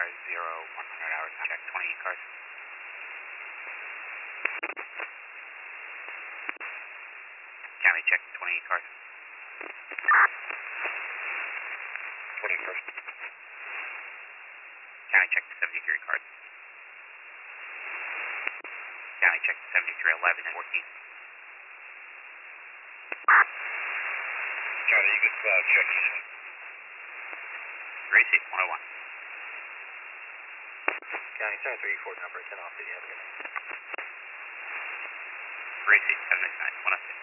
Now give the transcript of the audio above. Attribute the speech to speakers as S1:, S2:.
S1: car 0100 hours, contact 28 cars. County check 28 cars.
S2: 20 cars.
S1: County check 73 cars. County check 7311 and 14.
S2: County, you can check east.
S1: Receipt 101.
S2: County 73 Ford number 10 off the other.
S1: Receipt 769 106.